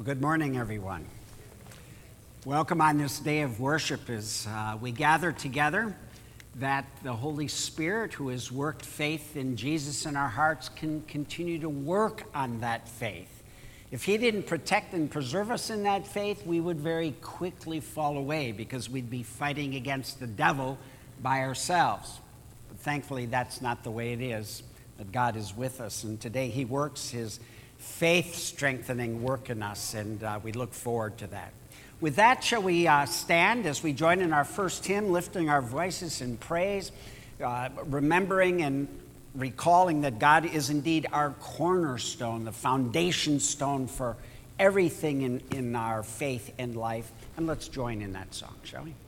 Well, good morning, everyone. Welcome on this day of worship as we gather together that the Holy Spirit, who has worked faith in Jesus in our hearts, can continue to work on that faith. If he didn't protect and preserve us in that faith, we would very quickly fall away because we'd be fighting against the devil by ourselves. But thankfully, that's not the way it is, that God is with us. And today he works his faith-strengthening work in us, and we look forward to that. With that, shall we stand as we join in our first hymn, lifting our voices in praise, remembering and recalling that God is indeed our cornerstone, the foundation stone for everything in our faith and life. And let's join in that song, shall we?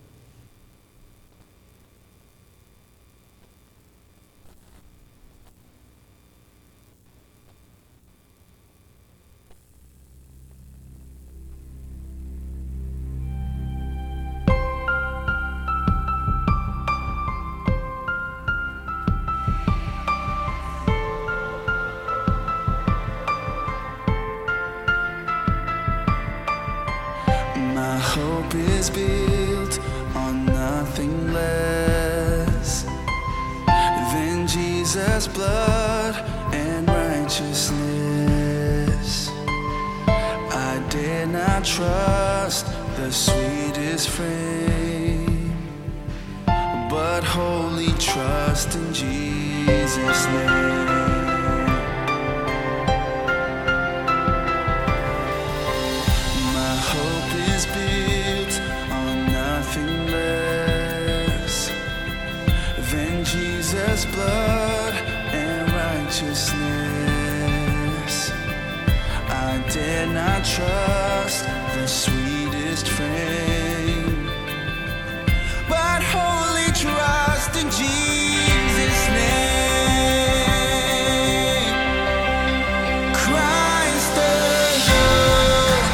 My hope is built on nothing less than Jesus' blood and righteousness. I dare not trust the sweetest frame, but wholly trust in Jesus' name. Jesus' blood and righteousness. I dare not trust the sweetest frame, but wholly trust in Jesus' name. Christ alone,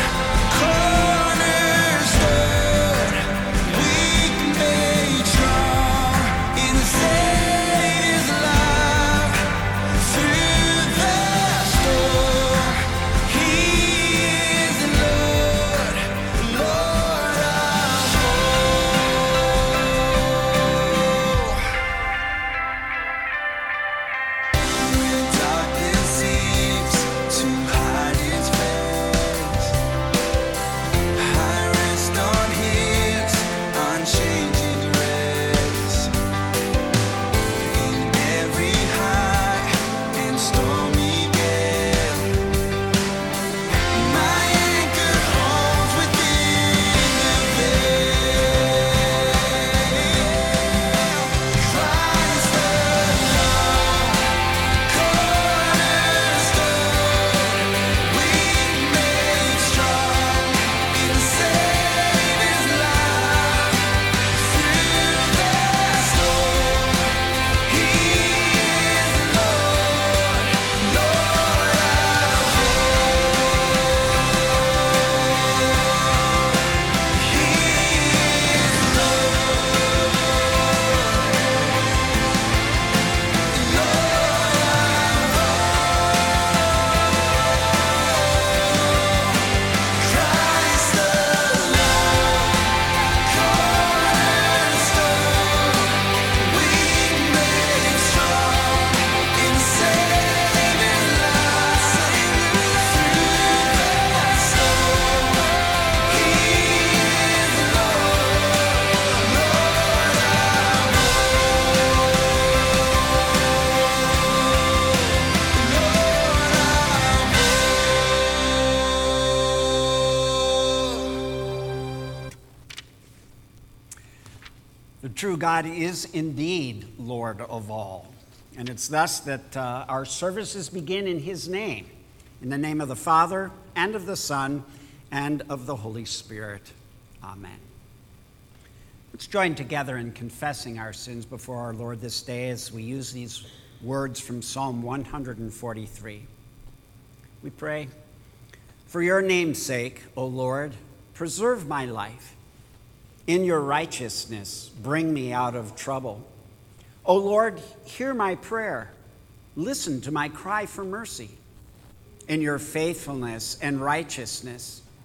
cornerstone, weak made strong in the Savior's love. Through the storm, He is the Lord, Lord of When darkness seems to hide its face, I rest on His unchanging grace. In every high and stormy gale, my anchor holds within the veil. Christ alone, cornerstone, weak made strong in the Savior's love. Through the storm, He is the Lord, Lord of He is Christ alone, cornerstone, weak made strong in the Savior's love. Through the storm, He is the Lord, The true God is indeed Lord of all. And it's thus that our services begin in his name, in the name of the Father, and of the Son, and of the Holy Spirit. Amen. Let's join together in confessing our sins before our Lord this day as we use these words from Psalm 143. We pray, "For your name's sake, O Lord, preserve my life. In your righteousness, bring me out of trouble. O Lord, hear my prayer. Listen to my cry for mercy. In your faithfulness and righteousness,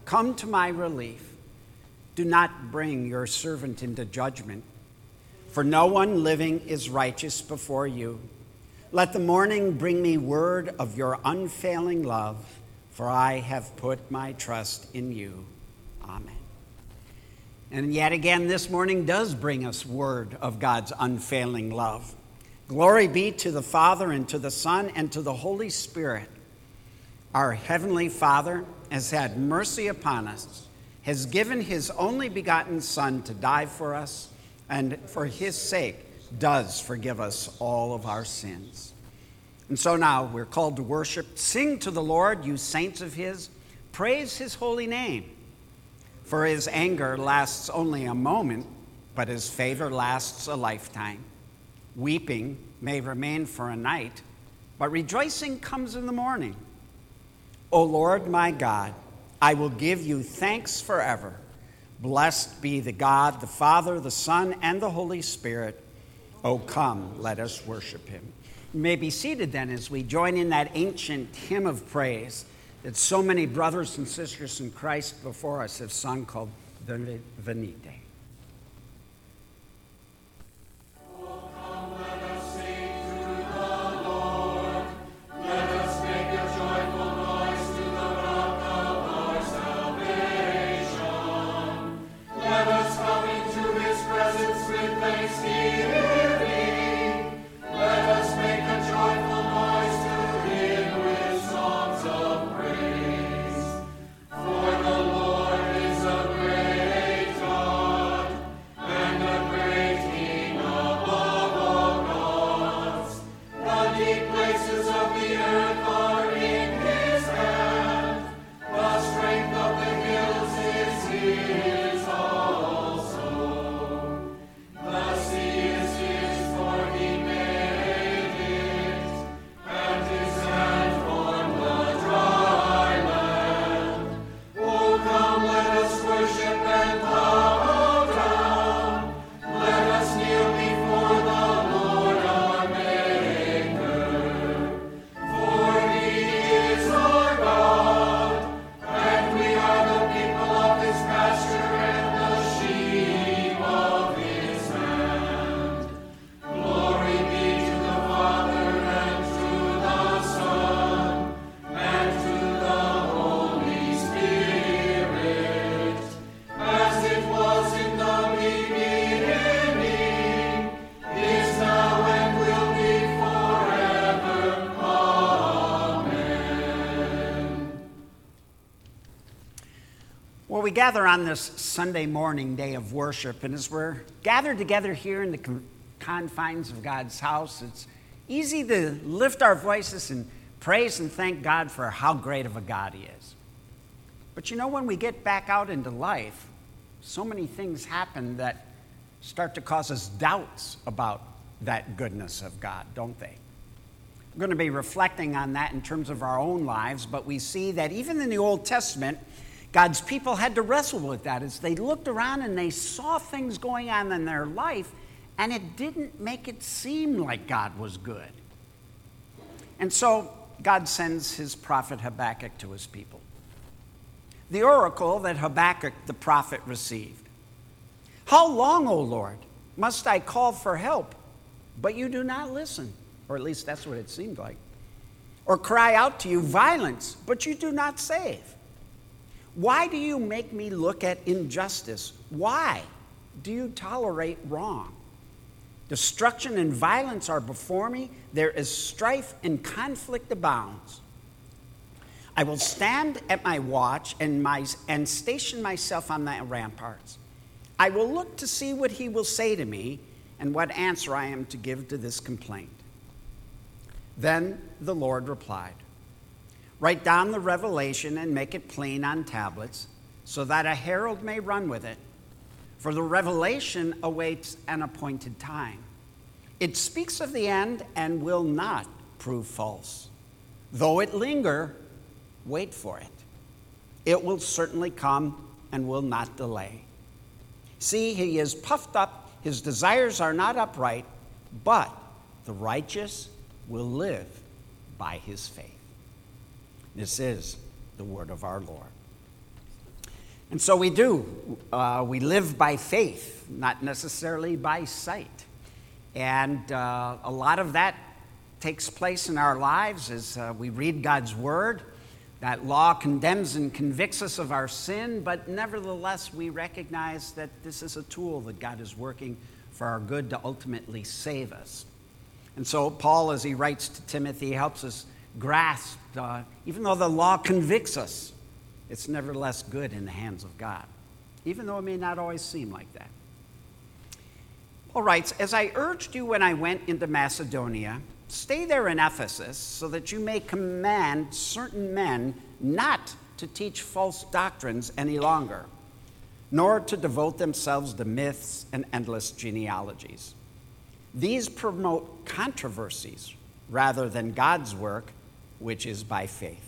come to my relief. Do not bring your servant into judgment, for no one living is righteous before you. Let the morning bring me word of your unfailing love, for I have put my trust in you. Amen. And yet again, this morning does bring us word of God's unfailing love. Glory be to the Father, and to the Son, and to the Holy Spirit. Our Heavenly Father has had mercy upon us, has given his only begotten Son to die for us, and for his sake does forgive us all of our sins. And so now we're called to worship. Sing to the Lord, you saints of his. Praise his holy name. For his anger lasts only a moment, but his favor lasts a lifetime. Weeping may remain for a night, but rejoicing comes in the morning. O Lord my God, I will give you thanks forever. Blessed be the God, the Father, the Son, and the Holy Spirit. O come, let us worship him. You may be seated then as we join in that ancient hymn of praise that so many brothers and sisters in Christ before us have sung, called Venite. We gather on this Sunday morning day of worship, and as we're gathered together here in the confines of God's house, it's easy to lift our voices and praise and thank God for how great of a God he is. But you know, when we get back out into life, so many things happen that start to cause us doubts about that goodness of God, don't they? We're going to be reflecting on that in terms of our own lives, but we see that even in the Old Testament, God's people had to wrestle with that as they looked around and they saw things going on in their life, and it didn't make it seem like God was good. And so God sends his prophet Habakkuk to his people. The oracle that Habakkuk the prophet received. How long, O Lord, must I call for help, but you do not listen? Or at least that's what it seemed like. Or cry out to you violence, but you do not save. Why do you make me look at injustice? Why do you tolerate wrong? Destruction and violence are before me. There is strife and conflict abounds. I will stand at my watch and station myself on the ramparts. I will look to see what he will say to me and what answer I am to give to this complaint. Then the Lord replied, write down the revelation and make it plain on tablets, so that a herald may run with it. For the revelation awaits an appointed time. It speaks of the end and will not prove false. Though it linger, wait for it. It will certainly come and will not delay. See, he is puffed up, his desires are not upright, but the righteous will live by his faith. This is the word of our Lord. And so we do. We live by faith, not necessarily by sight. And a lot of that takes place in our lives as we read God's word. That law condemns and convicts us of our sin, but nevertheless we recognize that this is a tool that God is working for our good to ultimately save us. And so Paul, as he writes to Timothy, helps us grasp, even though the law convicts us, it's nevertheless good in the hands of God, even though it may not always seem like that. Paul writes, "As I urged you when I went into Macedonia, stay there in Ephesus so that you may command certain men not to teach false doctrines any longer, nor to devote themselves to myths and endless genealogies. These promote controversies rather than God's work, which is by faith.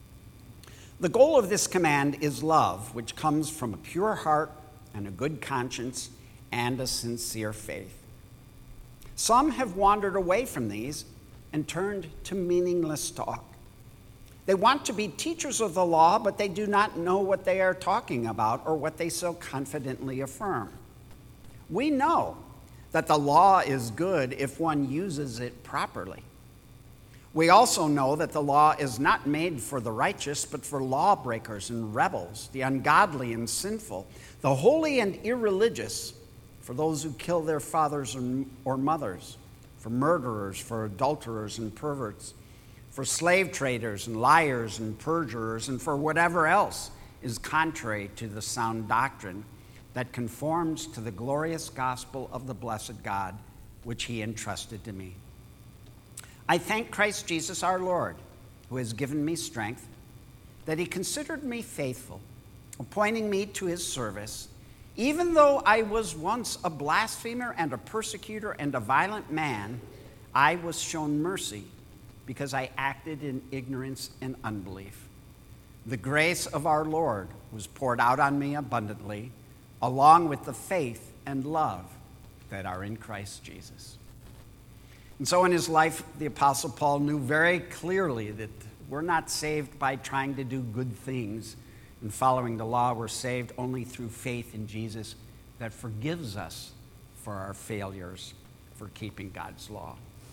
The goal of this command is love, which comes from a pure heart and a good conscience and a sincere faith. Some have wandered away from these and turned to meaningless talk. They want to be teachers of the law, but they do not know what they are talking about or what they so confidently affirm. We know that the law is good if one uses it properly. We also know that the law is not made for the righteous, but for lawbreakers and rebels, the ungodly and sinful, the holy and irreligious, for those who kill their fathers or mothers, for murderers, for adulterers and perverts, for slave traders and liars and perjurers, and for whatever else is contrary to the sound doctrine that conforms to the glorious gospel of the blessed God, which he entrusted to me. I thank Christ Jesus our Lord, who has given me strength, that he considered me faithful, appointing me to his service, even though I was once a blasphemer and a persecutor and a violent man. I was shown mercy because I acted in ignorance and unbelief. The grace of our Lord was poured out on me abundantly, along with the faith and love that are in Christ Jesus." And so in his life, the Apostle Paul knew very clearly that we're not saved by trying to do good things and following the law. We're saved only through faith in Jesus that forgives us for our failures for keeping God's law.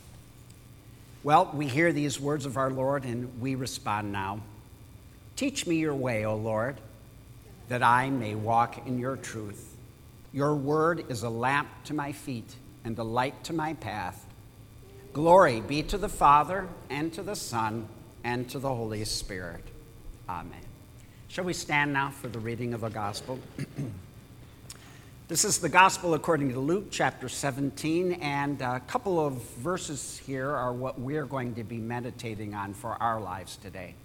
Well, we hear these words of our Lord and we respond now. "Teach me your way, O Lord, that I may walk in your truth. Your word is a lamp to my feet and a light to my path. Glory be to the Father, and to the Son, and to the Holy Spirit. Amen." Shall we stand now for the reading of the gospel? This is the gospel according to Luke chapter 17, and a couple of verses here are what we're going to be meditating on for our lives today.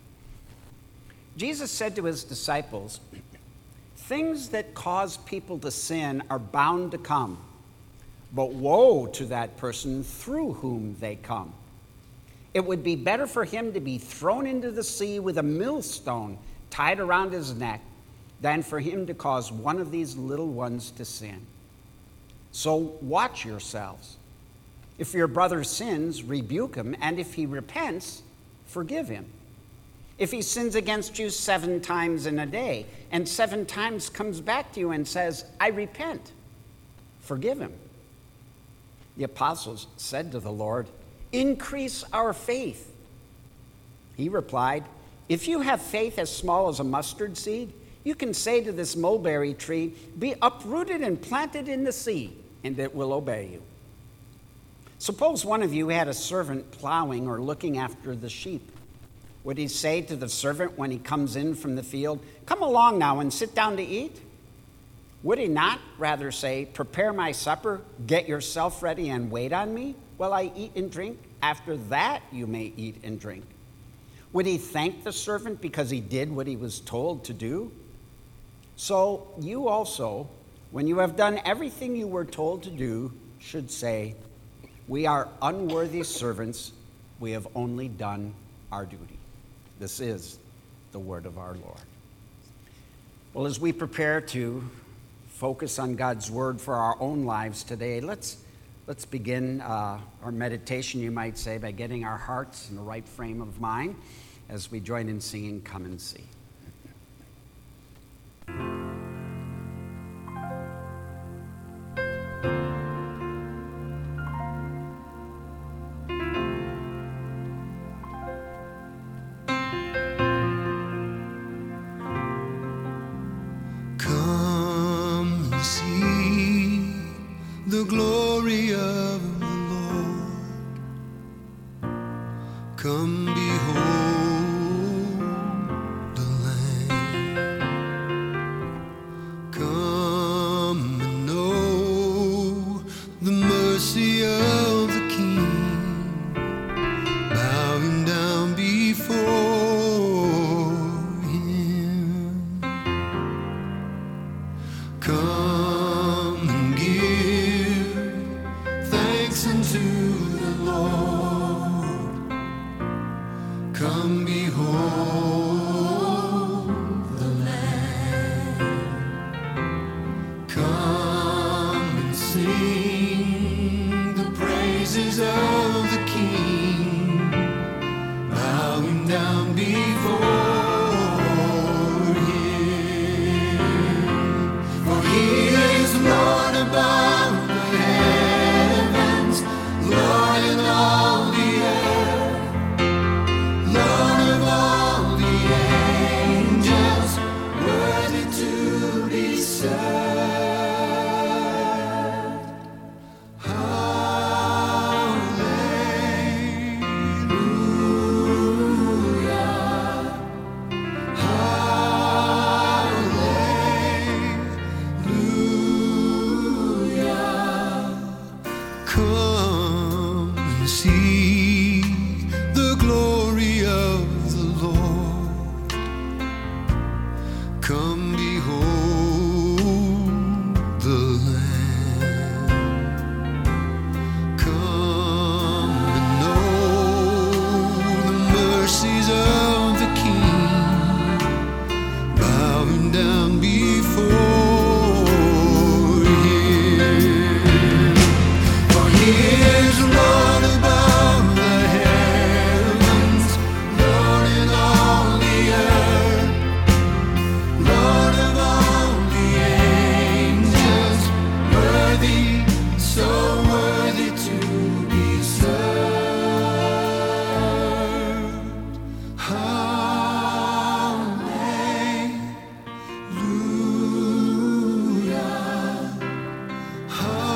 Jesus said to his disciples, "Things that cause people to sin are bound to come, but woe to that person through whom they come. It would be better for him to be thrown into the sea with a millstone tied around his neck than for him to cause one of these little ones to sin. So watch yourselves. If your brother sins, rebuke him, and if he repents, forgive him. If he sins against you 7 times in a day, and 7 times comes back to you and says, 'I repent,' forgive him." The apostles said to the Lord, "Increase our faith." He replied, "If you have faith as small as a mustard seed, you can say to this mulberry tree, 'Be uprooted and planted in the sea,' and it will obey you. Suppose one of you had a servant plowing or looking after the sheep. Would he say to the servant when he comes in from the field, 'Come along now and sit down to eat'? Would he not rather say, 'Prepare my supper, get yourself ready, and wait on me while I eat and drink? After that you may eat and drink'? Would he thank the servant because he did what he was told to do? So you also, when you have done everything you were told to do, should say, 'We are unworthy servants. We have only done our duty.'" This is the word of our Lord. Well, as we prepare to focus on God's word for our own lives today, let's begin our meditation, you might say, by getting our hearts in the right frame of mind as we join in singing "Come and See." the glory of the Lord. Come behold the Lamb. Come and know the mercy of the King, bowing down before Him. Come and give thanks unto the Lord. Come behold the Lamb. Come and sing the praises of the King, bowing down before Him. For He is Lord above the heavens, Lord in all the earth, Lord of all the angels, worthy to be served. Hallelujah. Hallelujah. Come and see the glory of the Lord. Come behold the Lamb. Come and know the mercies of the King, bowing down before Him. For He is Lord above the heavens, Lord in all the earth, Lord of all the angels, worthy, so worthy to be served. Hallelujah.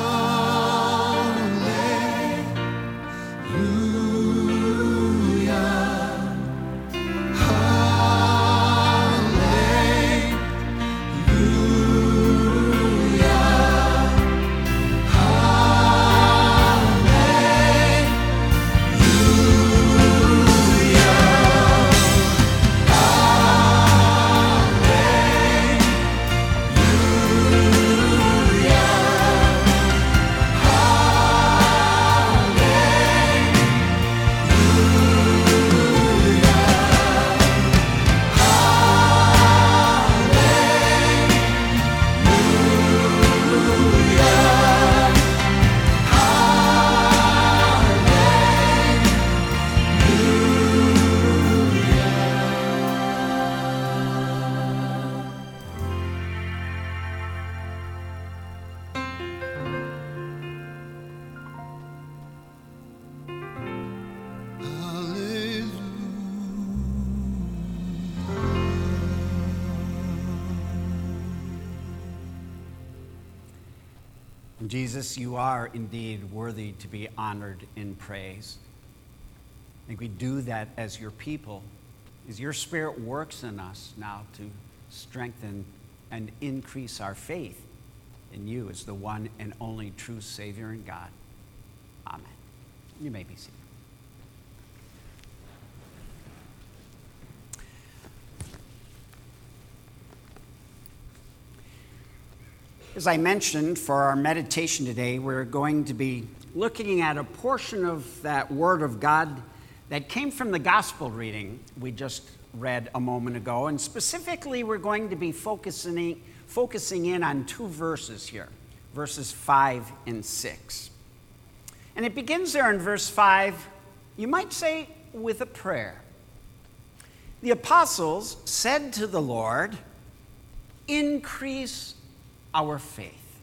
Jesus, you are indeed worthy to be honored in praise. I think we do that as your people, as your Spirit works in us now to strengthen and increase our faith in you as the one and only true Savior and God. Amen. You may be seated. As I mentioned, for our meditation today, we're going to be looking at a portion of that Word of God that came from the gospel reading we just read a moment ago. And specifically, we're going to be focusing in on two verses here, verses 5 and 6. And it begins there in verse 5, you might say, with a prayer. The apostles said to the Lord, "Increase our faith."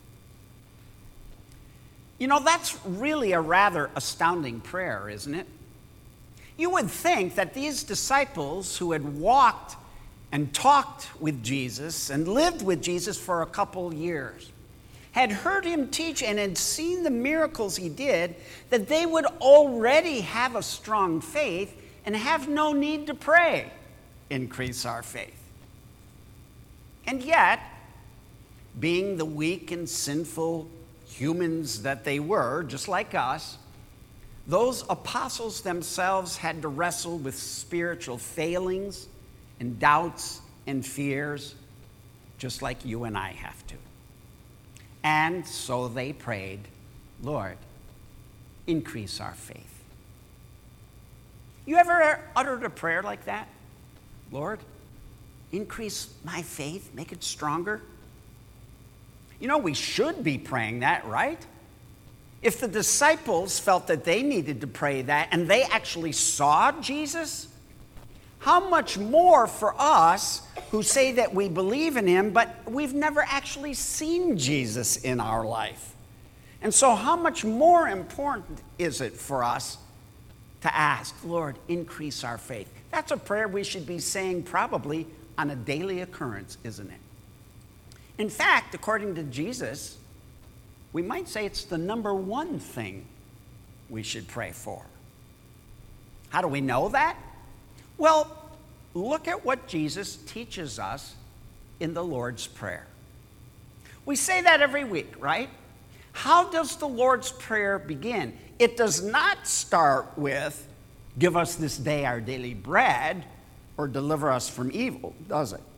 You know, that's really a rather astounding prayer, isn't it? You would think that these disciples who had walked and talked with Jesus and lived with Jesus for a couple years, had heard him teach and had seen the miracles he did, that they would already have a strong faith and have no need to pray, increase our faith. And yet, being the weak and sinful humans that they were, just like us, those apostles themselves had to wrestle with spiritual failings and doubts and fears, just like you and I have to. And so they prayed, Lord, increase our faith. You ever uttered a prayer like that? Lord, increase my faith, make it stronger. You know, we should be praying that, right? If the disciples felt that they needed to pray that and they actually saw Jesus, how much more for us who say that we believe in him, but we've never actually seen Jesus in our life? And so how much more important is it for us to ask, Lord, increase our faith? That's a prayer we should be saying probably on a daily occurrence, isn't it? In fact, according to Jesus, we might say it's the number one thing we should pray for. How do we know that? Well, look at what Jesus teaches us in the Lord's Prayer. We say that every week, right? How does the Lord's Prayer begin? It does not start with, give us this day our daily bread, or deliver us from evil, does it?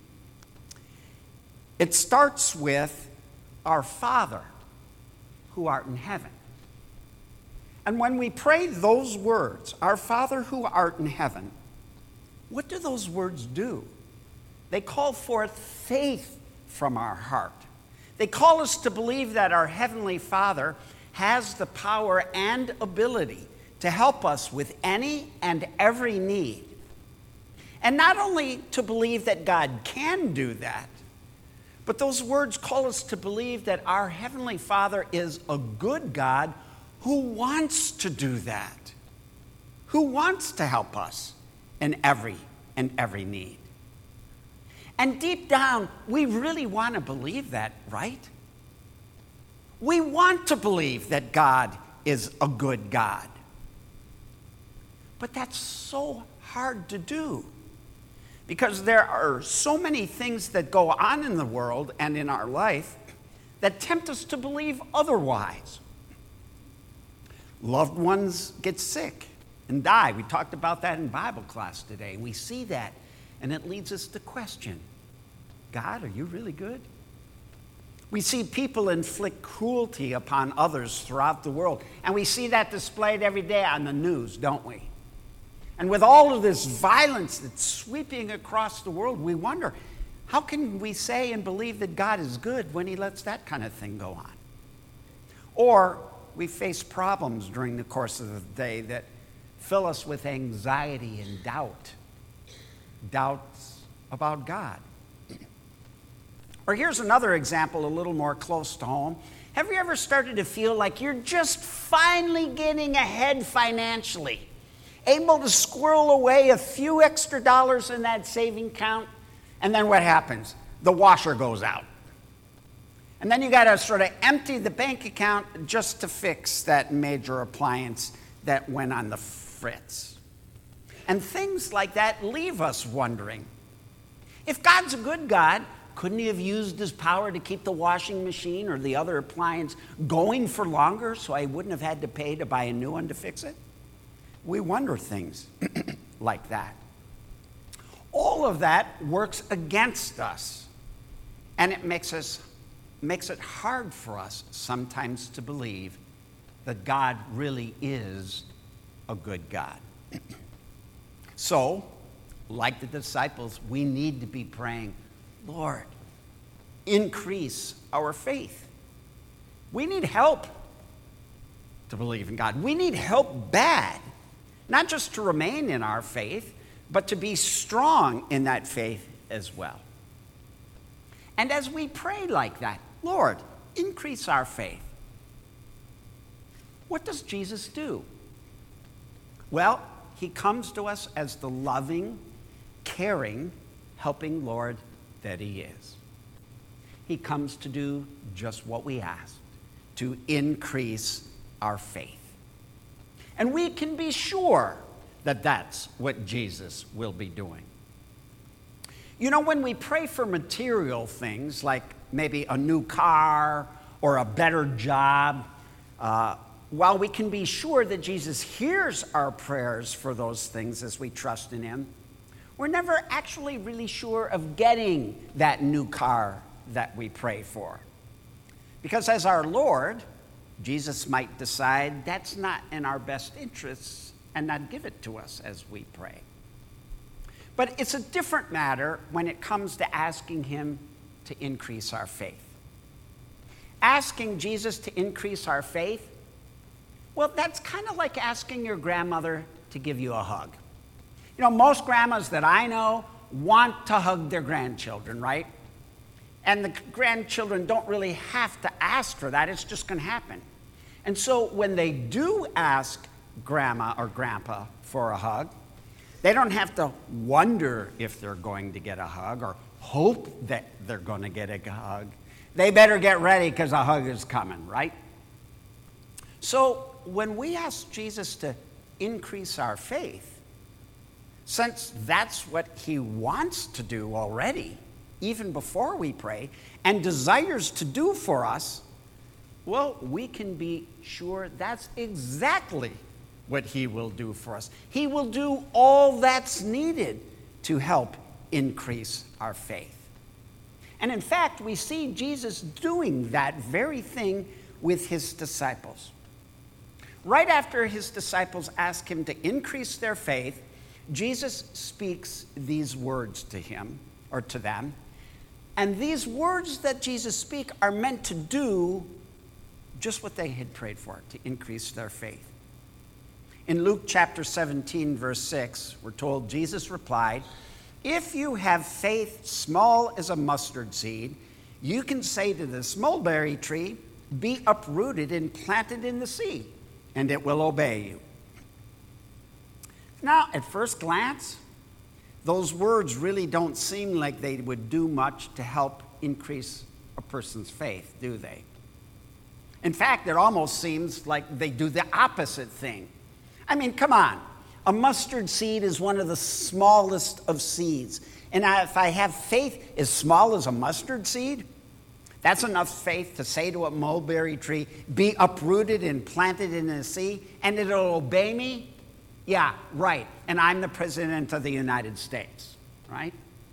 It starts with, our Father, who art in heaven. And when we pray those words, our Father who art in heaven, what do those words do? They call forth faith from our heart. They call us to believe that our Heavenly Father has the power and ability to help us with any and every need. And not only to believe that God can do that, but those words call us to believe that our Heavenly Father is a good God who wants to do that, who wants to help us in every need. And deep down, we really want to believe that, right? We want to believe that God is a good God. But that's so hard to do, because there are so many things that go on in the world and in our life that tempt us to believe otherwise. Loved ones get sick and die. We talked about that in Bible class today. We see that, and it leads us to question, God, are you really good? We see people inflict cruelty upon others throughout the world, and we see that displayed every day on the news, don't we? And with all of this violence that's sweeping across the world, we wonder, how can we say and believe that God is good when he lets that kind of thing go on? Or we face problems during the course of the day that fill us with anxiety and doubts about God. Or here's another example a little more close to home. Have you ever started to feel like you're just finally getting ahead financially? Able to squirrel away a few extra dollars in that saving account, and then what happens? The washer goes out. And then you got to sort of empty the bank account just to fix that major appliance that went on the fritz. And things like that leave us wondering, if God's a good God, couldn't he have used his power to keep the washing machine or the other appliance going for longer so I wouldn't have had to pay to buy a new one to fix it? We wonder things like that. All of that works against us, and it makes it hard for us sometimes to believe that God really is a good God. So, like the disciples, we need to be praying, Lord, increase our faith. We need help to believe in God. We need help bad, not just to remain in our faith, but to be strong in that faith as well. And as we pray like that, Lord, increase our faith, what does Jesus do? Well, he comes to us as the loving, caring, helping Lord that he is. he comes to do just what we asked, to increase our faith. And we can be sure that that's what Jesus will be doing. You know, when we pray for material things, like maybe a new car or a better job, while we can be sure that Jesus hears our prayers for those things as we trust in him, we're never actually really sure of getting that new car that we pray for. Because as our Lord, Jesus might decide that's not in our best interests and not give it to us as we pray. But it's a different matter when it comes to asking him to increase our faith. Asking Jesus to increase our faith, well, that's kind of like asking your grandmother to give you a hug. You know, most grandmas that I know want to hug their grandchildren, right? And the grandchildren don't really have to ask for that. It's just going to happen. And so when they do ask grandma or grandpa for a hug, they don't have to wonder if they're going to get a hug or hope that they're going to get a hug. They better get ready because a hug is coming, right? So when we ask Jesus to increase our faith, since that's what he wants to do already, even before we pray, and desires to do for us, well, we can be sure that's exactly what he will do for us. He will do all that's needed to help increase our faith. And in fact, we see Jesus doing that very thing with his disciples. Right after his disciples ask him to increase their faith, Jesus speaks these words to him, or to them. And these words that Jesus speaks are meant to do just what they had prayed for, to increase their faith. In Luke chapter 17, verse 6, we're told Jesus replied, "If you have faith small as a mustard seed, you can say to this mulberry tree, 'Be uprooted and planted in the sea,' and it will obey you." Now, at first glance, those words really don't seem like they would do much to help increase a person's faith, do they? In fact, it almost seems like they do the opposite thing. I mean, come on. A mustard seed is one of the smallest of seeds. And if I have faith as small as a mustard seed, that's enough faith to say to a mulberry tree, "Be uprooted and planted in the sea," and it'll obey me? Yeah, right. And I'm the President of the United States, right?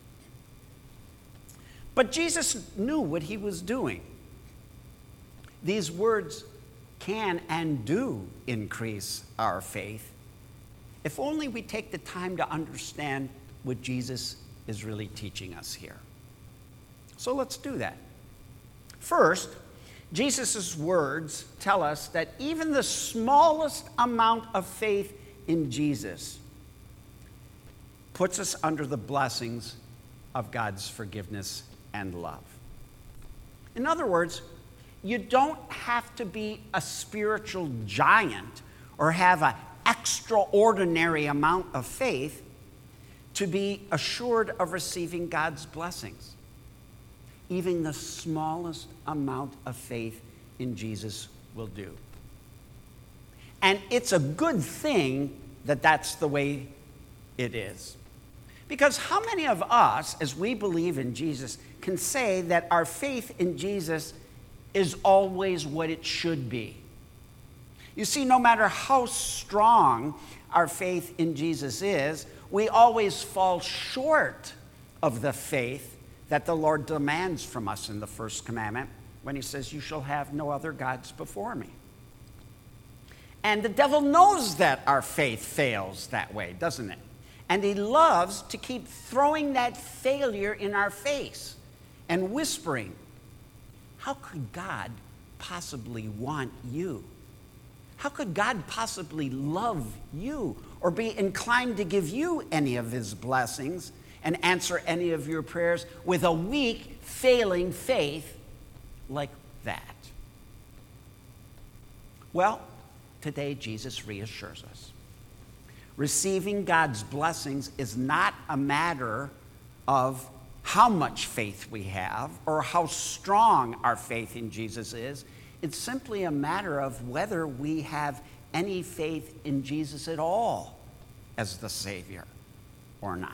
But Jesus knew what he was doing. These words can and do increase our faith if only we take the time to understand what Jesus is really teaching us here. So let's do that. First, Jesus' words tell us that even the smallest amount of faith in Jesus puts us under the blessings of God's forgiveness and love. In other words, you don't have to be a spiritual giant or have an extraordinary amount of faith to be assured of receiving God's blessings. Even the smallest amount of faith in Jesus will do. And it's a good thing that that's the way it is. Because how many of us, as we believe in Jesus, can say that our faith in Jesus is always what it should be? You see, no matter how strong our faith in Jesus is, we always fall short of the faith that the Lord demands from us in the first commandment when he says, "You shall have no other gods before me." And the devil knows that our faith fails that way, doesn't it? And he loves to keep throwing that failure in our face and whispering, "How could God possibly want you? How could God possibly love you or be inclined to give you any of his blessings and answer any of your prayers with a weak, failing faith like that?" Well, today Jesus reassures us. Receiving God's blessings is not a matter of how much faith we have or how strong our faith in Jesus is. It's simply a matter of whether we have any faith in Jesus at all as the Savior or not.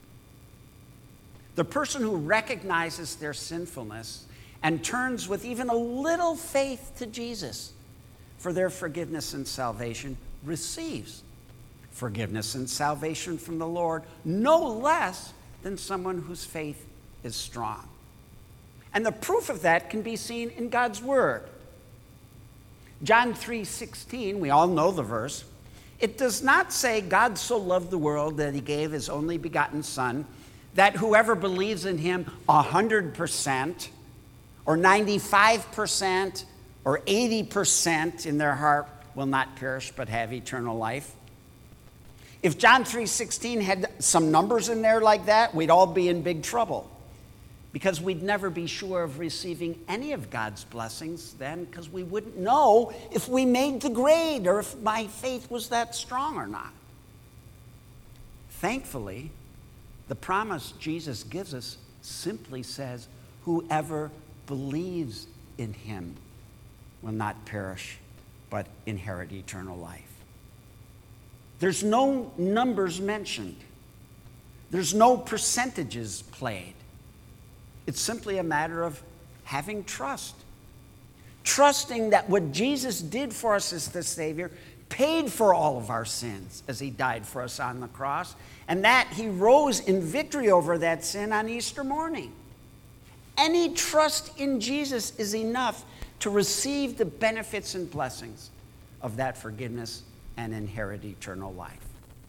The person who recognizes their sinfulness and turns with even a little faith to Jesus for their forgiveness and salvation receives forgiveness and salvation from the Lord no less than someone whose faith is strong. And the proof of that can be seen in God's Word. John 3:16, we all know the verse. It does not say God so loved the world that he gave his only begotten Son, that whoever believes in him 100% or 95% or 80% in their heart will not perish but have eternal life. If John 3:16 had some numbers in there like that, we'd all be in big trouble, because we'd never be sure of receiving any of God's blessings then, because we wouldn't know if we made the grade or if my faith was that strong or not. Thankfully, the promise Jesus gives us simply says, whoever believes in him will not perish but inherit eternal life. There's no numbers mentioned. There's no percentages played. It's simply a matter of having trust. Trusting that what Jesus did for us as the Savior paid for all of our sins as he died for us on the cross, and that he rose in victory over that sin on Easter morning. Any trust in Jesus is enough to receive the benefits and blessings of that forgiveness and inherit eternal life.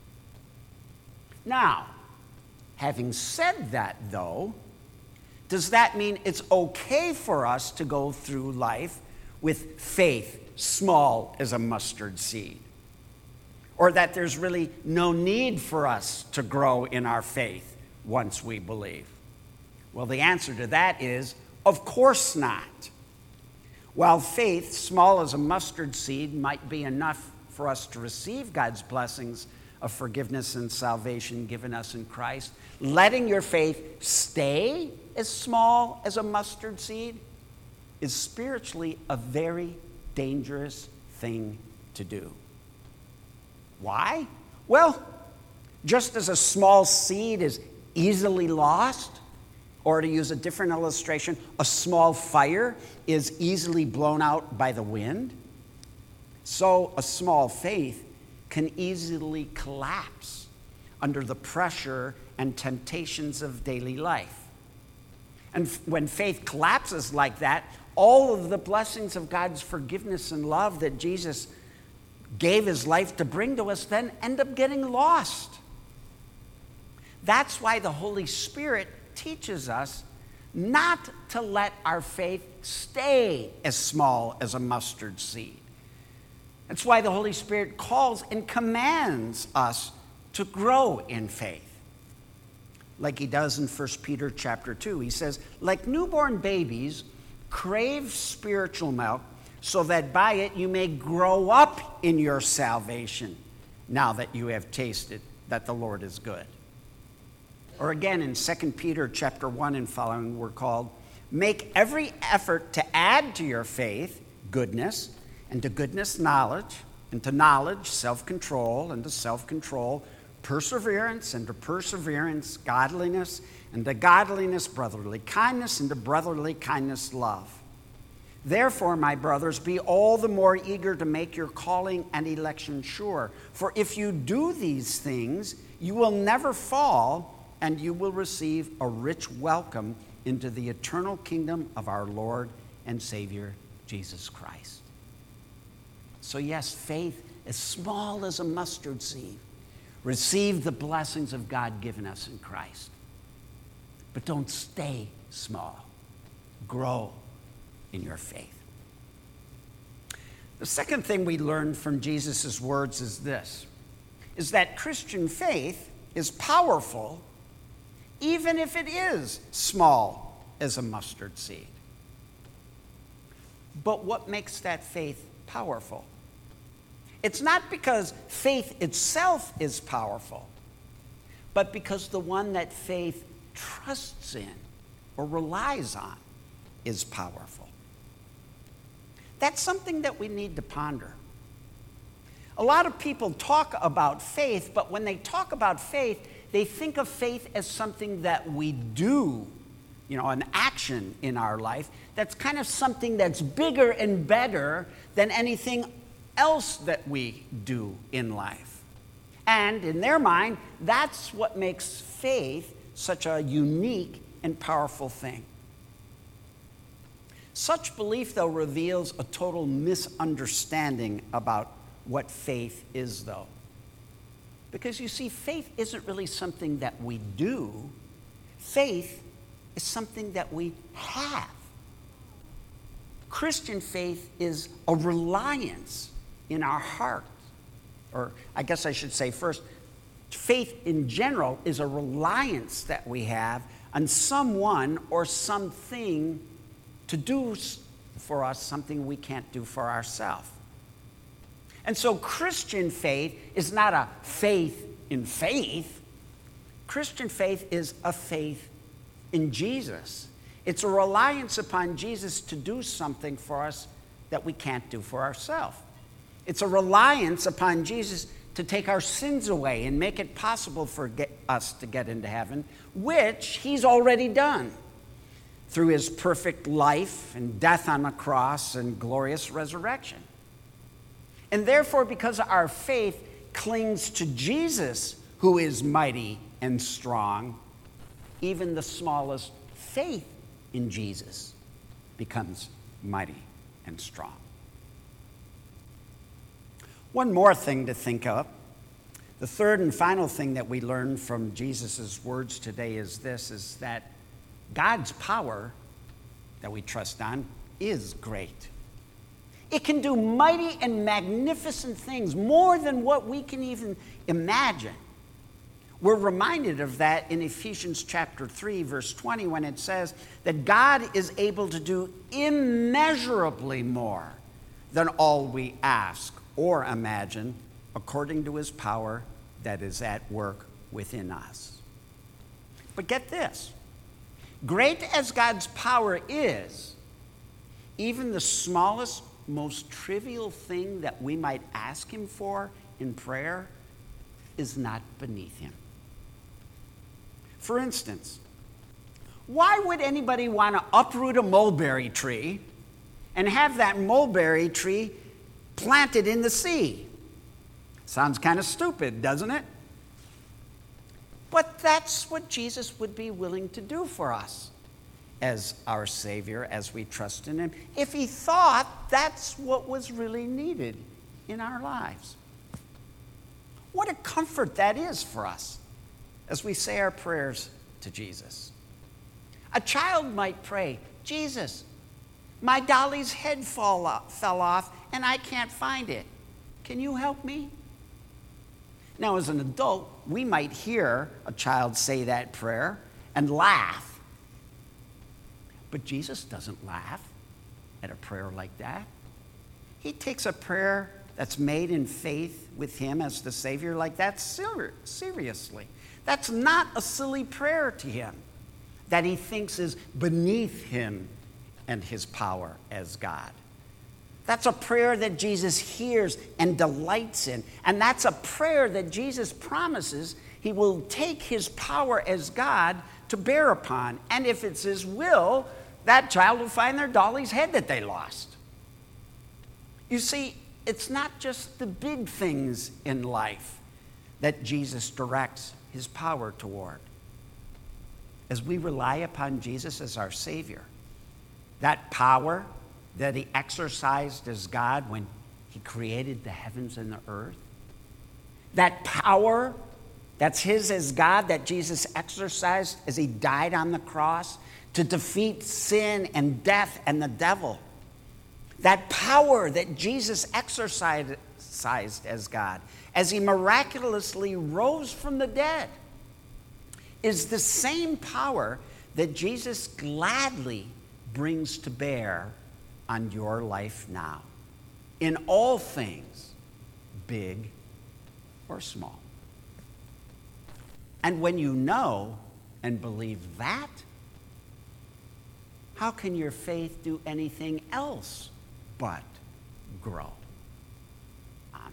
Now, having said that, though, does that mean it's okay for us to go through life with faith small as a mustard seed? Or that there's really no need for us to grow in our faith once we believe? Well, the answer to that is, of course not. While faith, small as a mustard seed, might be enough for us to receive God's blessings of forgiveness and salvation given us in Christ, letting your faith stay as small as a mustard seed is spiritually a very dangerous thing to do. Why? Well, just as a small seed is easily lost, or to use a different illustration, a small fire is easily blown out by the wind, so a small faith can easily collapse under the pressure and temptations of daily life. And when faith collapses like that, all of the blessings of God's forgiveness and love that Jesus gave his life to bring to us then end up getting lost. That's why the Holy Spirit teaches us not to let our faith stay as small as a mustard seed. That's why the Holy Spirit calls and commands us to grow in faith. Like he does in 1 Peter chapter 2. He says, like newborn babies, crave spiritual milk so that by it you may grow up in your salvation now that you have tasted that the Lord is good. Or again in 2 Peter chapter 1 and following, we're called, make every effort to add to your faith goodness, and to goodness knowledge, and to knowledge self-control, and to self-control perseverance, and to perseverance godliness, and to godliness brotherly kindness, and to brotherly kindness love. Therefore, my brothers, be all the more eager to make your calling and election sure. For if you do these things, you will never fall, and you will receive a rich welcome into the eternal kingdom of our Lord and Savior, Jesus Christ. So yes, faith, as small as a mustard seed, receive the blessings of God given us in Christ. But don't stay small. Grow in your faith. The second thing we learn from Jesus' words is this, is that Christian faith is powerful even if it is small as a mustard seed. But what makes that faith powerful? It's not because faith itself is powerful, but because the one that faith trusts in or relies on is powerful. That's something that we need to ponder. A lot of people talk about faith, but when they talk about faith, they think of faith as something that we do, an action in our life. That's kind of something that's bigger and better than anything else that we do in life. And in their mind, that's what makes faith such a unique and powerful thing. Such belief, though, reveals a total misunderstanding about what faith is, though. Because you see, faith isn't really something that we do. Faith is something that we have. Christian faith is a reliance in our heart. Or I guess I should say first, faith in general is a reliance that we have on someone or something to do for us something we can't do for ourselves. And so Christian faith is not a faith in faith. Christian faith is a faith in Jesus. It's a reliance upon Jesus to do something for us that we can't do for ourselves. It's a reliance upon Jesus to take our sins away and make it possible for us to get into heaven, which he's already done through his perfect life and death on the cross and glorious resurrection. And therefore, because our faith clings to Jesus, who is mighty and strong, even the smallest faith in Jesus becomes mighty and strong. One more thing to think of. The third and final thing that we learn from Jesus' words today is that God's power that we trust on is great. It can do mighty and magnificent things, more than what we can even imagine. We're reminded of that in Ephesians chapter 3, verse 20, when it says that God is able to do immeasurably more than all we ask or imagine, according to his power that is at work within us. But get this. Great as God's power is, even the smallest, most trivial thing that we might ask him for in prayer is not beneath him. For instance, why would anybody want to uproot a mulberry tree and have that mulberry tree planted in the sea? Sounds kind of stupid, doesn't it? But that's what Jesus would be willing to do for us as our Savior, as we trust in him, if he thought that's what was really needed in our lives. What a comfort that is for us as we say our prayers to Jesus. A child might pray, Jesus, my dolly's head fell off and I can't find it. Can you help me? Now, as an adult, we might hear a child say that prayer and laugh. But Jesus doesn't laugh at a prayer like that. He takes a prayer that's made in faith with him as the Savior like that seriously. That's not a silly prayer to him that he thinks is beneath him and his power as God. That's a prayer that Jesus hears and delights in. And that's a prayer that Jesus promises he will take his power as God to bear upon. And if it's his will, that child will find their dolly's head that they lost. You see, it's not just the big things in life that Jesus directs his power toward. As we rely upon Jesus as our Savior, that power that he exercised as God when he created the heavens and the earth, that power that's his as God that Jesus exercised as he died on the cross to defeat sin and death and the devil, that power that Jesus exercised as God as he miraculously rose from the dead, is the same power that Jesus gladly brings to bear on your life now, in all things, big or small. And when you know and believe that, how can your faith do anything else but grow? Amen.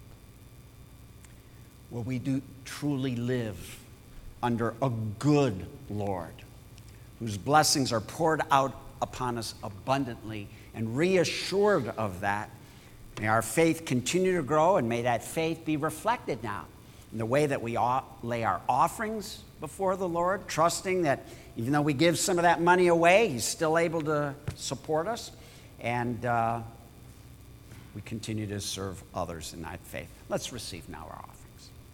Will we do truly live under a good Lord, whose blessings are poured out upon us abundantly, and reassured of that, may our faith continue to grow, and may that faith be reflected now in the way that we lay our offerings before the Lord, trusting that even though we give some of that money away, He's still able to support us, and we continue to serve others in that faith. Let's receive now our offerings.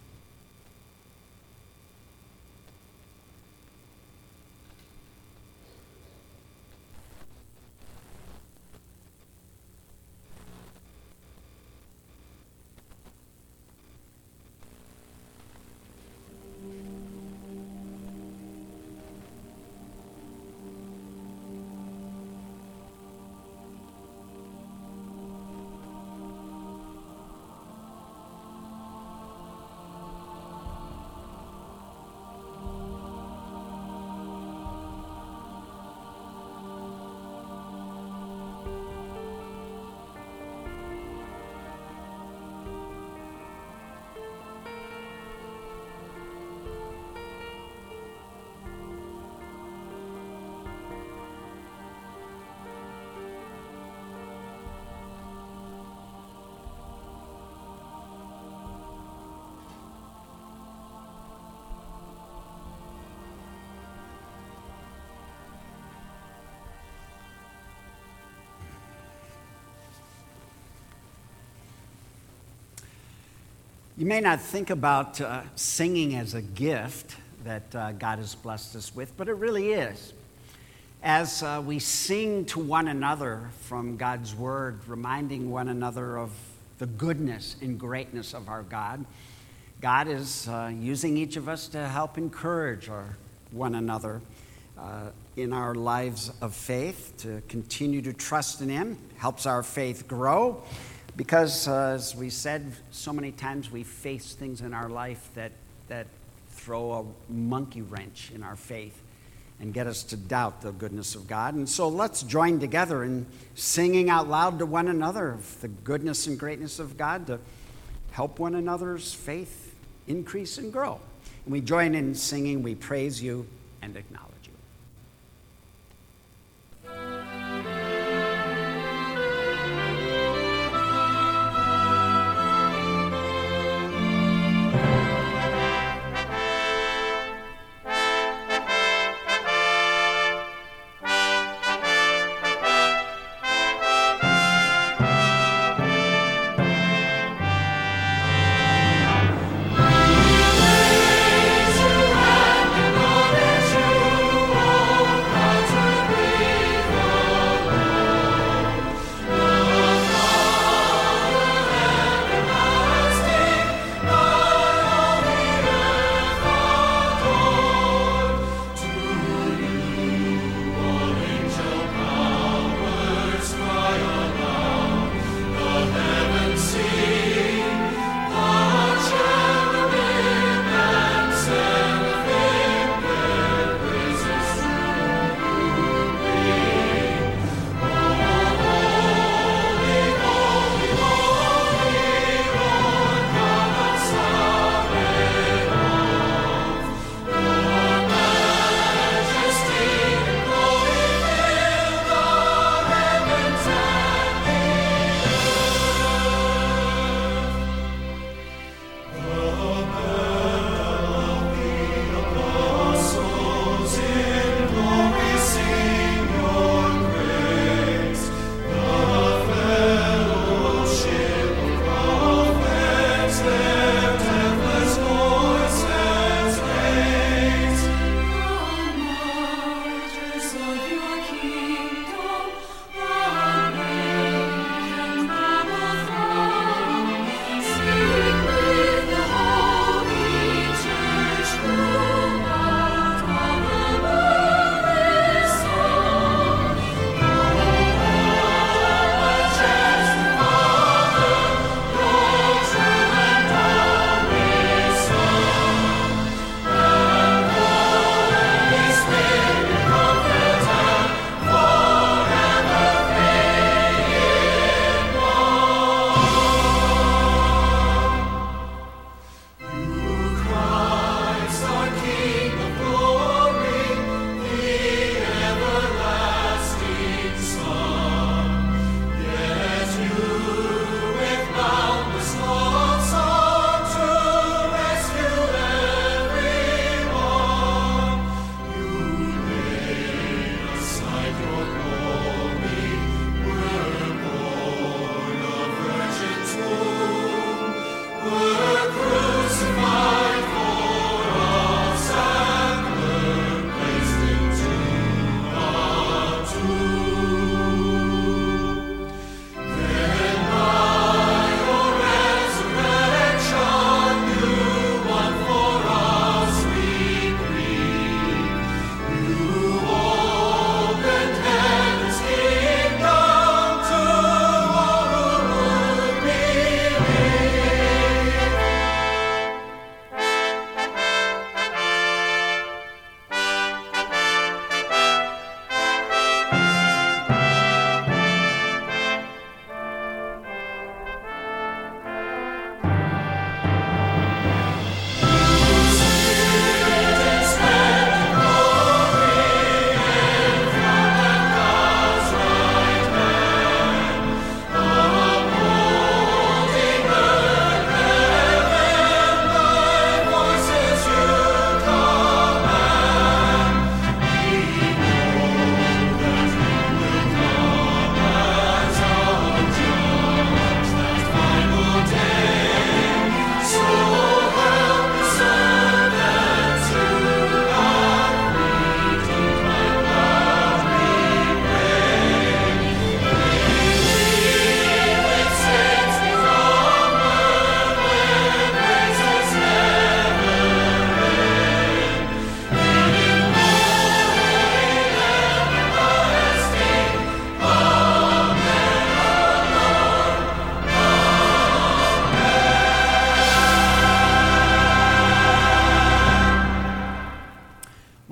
You may not think about singing as a gift that God has blessed us with, but it really is. As we sing to one another from God's Word, reminding one another of the goodness and greatness of our God, God is using each of us to help encourage one another in our lives of faith, to continue to trust in Him, helps our faith grow. Because, as we said so many times, we face things in our life that throw a monkey wrench in our faith and get us to doubt the goodness of God. And so let's join together in singing out loud to one another of the goodness and greatness of God to help one another's faith increase and grow. And we join in singing, "We Praise You and Acknowledge You." Praise You and acknowledge You.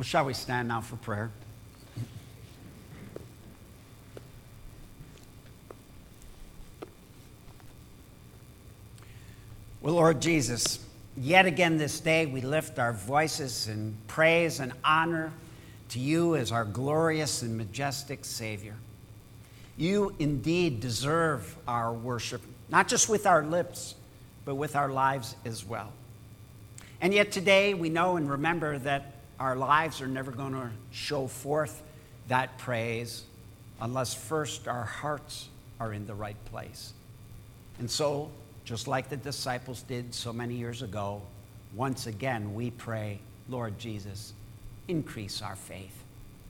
shall we stand now for prayer? Well, Lord Jesus, yet again this day we lift our voices in praise and honor to you as our glorious and majestic Savior. You indeed deserve our worship, not just with our lips, but with our lives as well. And yet today we know and remember that our lives are never going to show forth that praise unless first our hearts are in the right place. And so, just like the disciples did so many years ago, once again we pray, Lord Jesus, increase our faith.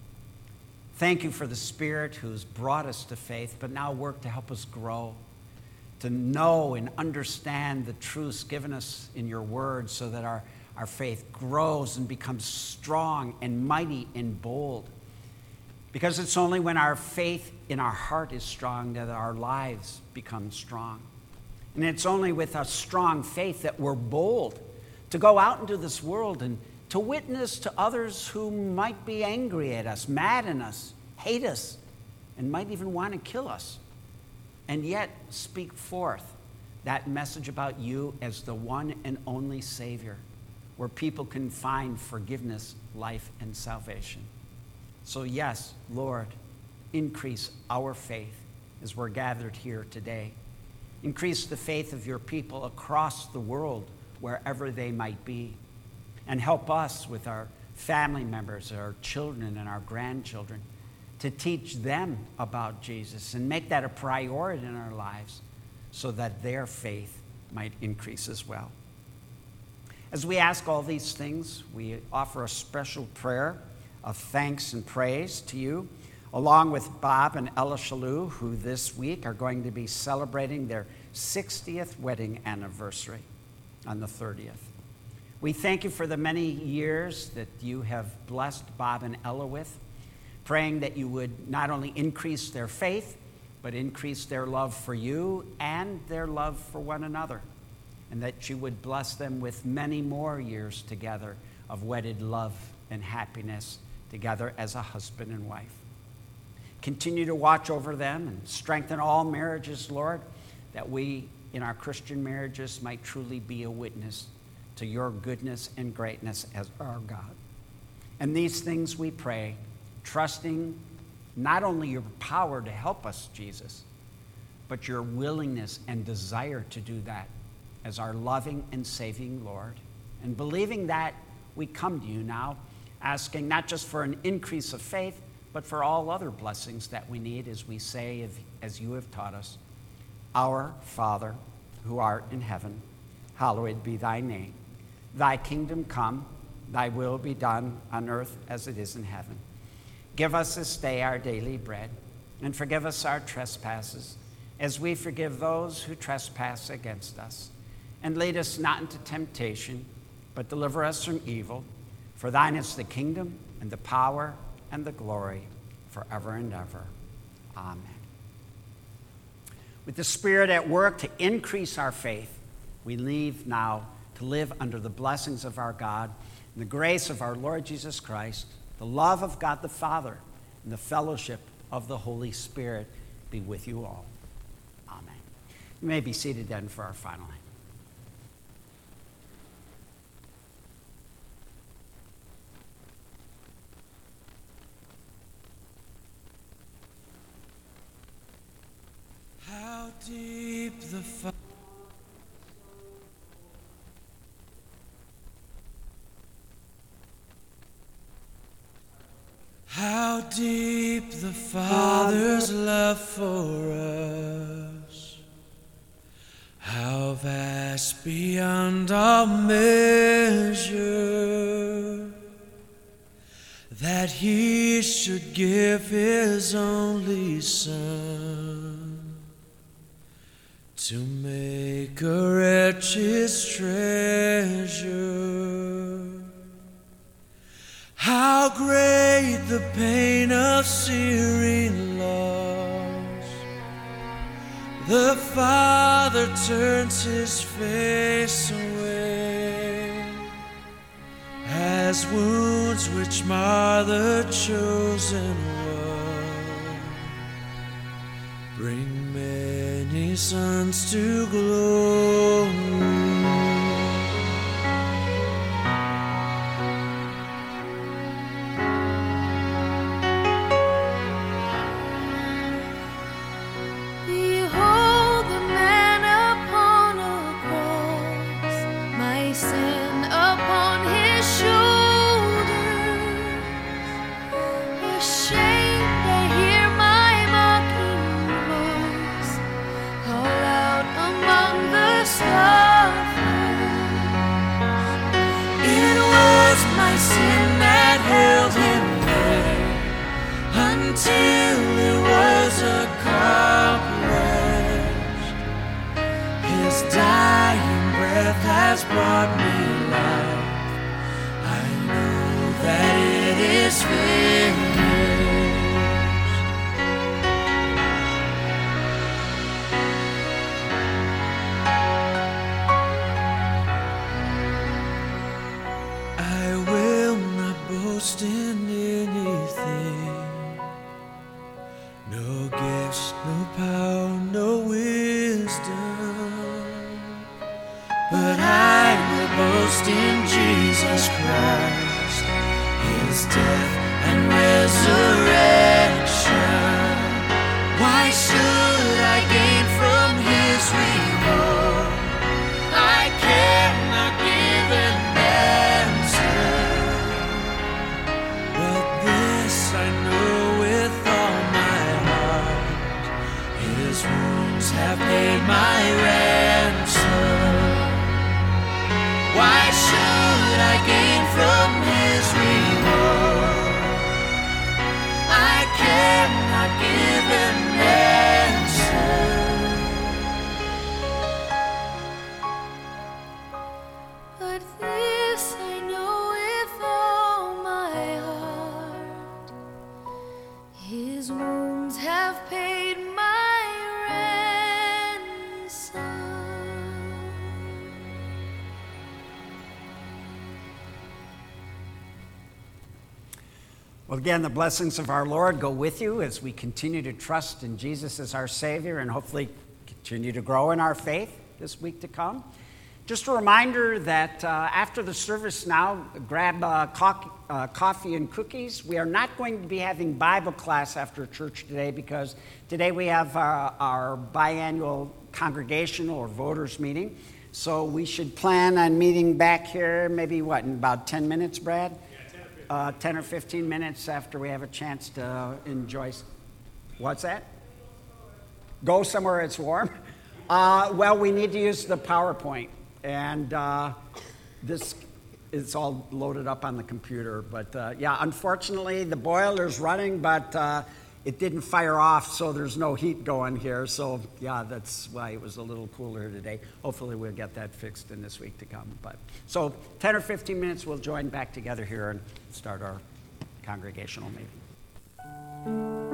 Thank you for the Spirit who's brought us to faith, but now work to help us grow, to know and understand the truths given us in your word so that our faith grows and becomes strong and mighty and bold. Because it's only when our faith in our heart is strong that our lives become strong. And it's only with a strong faith that we're bold to go out into this world and to witness to others who might be angry at us, mad at us, hate us, and might even want to kill us. And yet speak forth that message about you as the one and only Savior, where people can find forgiveness, life, and salvation. So yes, Lord, increase our faith as we're gathered here today. Increase the faith of your people across the world, wherever they might be. And help us with our family members, our children, and our grandchildren to teach them about Jesus and make that a priority in our lives so that their faith might increase as well. As we ask all these things, we offer a special prayer of thanks and praise to you, along with Bob and Ella Shalou, who this week are going to be celebrating their 60th wedding anniversary on the 30th. We thank you for the many years that you have blessed Bob and Ella with, praying that you would not only increase their faith, but increase their love for you and their love for one another, and that you would bless them with many more years together of wedded love and happiness together as a husband and wife. Continue to watch over them and strengthen all marriages, Lord, that we in our Christian marriages might truly be a witness to your goodness and greatness as our God. And these things we pray, trusting not only your power to help us, Jesus, but your willingness and desire to do that as our loving and saving Lord. And believing that, we come to you now, asking not just for an increase of faith, but for all other blessings that we need as we say, as you have taught us, Our Father, who art in heaven, hallowed be thy name. Thy kingdom come, thy will be done on earth as it is in heaven. Give us this day our daily bread, and forgive us our trespasses, as we forgive those who trespass against us. And lead us not into temptation, but deliver us from evil. For thine is the kingdom, and the power, and the glory, forever and ever. Amen. With the Spirit at work to increase our faith, we leave now to live under the blessings of our God and the grace of our Lord Jesus Christ, the love of God the Father, and the fellowship of the Holy Spirit be with you all. Amen. You may be seated then for our final hymn. How deep the How deep the Father's love for us, how vast beyond all measure, that he should give his only Son to make a wretch his treasure. How great the pain of searing loss! The Father turns his face away as has wounds which mar the chosen one, bring many sons to glory. Until it was accomplished, His dying breath has brought me life. I know that it is finished. I will not boast in anything. No gifts, no power, no wisdom, but I will boast in Jesus Christ, His death and resurrection. Why should I gain from His reward? I cannot give an answer, but this I know with all my heart: His wounds have paid my ransom. Why should I gain from His reward? I cannot give an answer. But this I know with all my heart: His wounds have paid my ransom. Well, again, the blessings of our Lord go with you as we continue to trust in Jesus as our Savior and hopefully continue to grow in our faith this week to come. Just a reminder that after the service now, grab coffee and cookies. We are not going to be having Bible class after church today because today we have our biannual congregational or voters meeting. So we should plan on meeting back here maybe, in about 10 minutes, Brad? 10 or 15 minutes after we have a chance to enjoy. What's that? Go somewhere it's warm? Well, we need to use the PowerPoint. And this is all loaded up on the computer. But yeah, unfortunately, the boiler's running, but it didn't fire off, so there's no heat going here. So yeah, that's why it was a little cooler today. Hopefully we'll get that fixed in this week to come. But so 10 or 15 minutes, we'll join back together here and start our congregational meeting.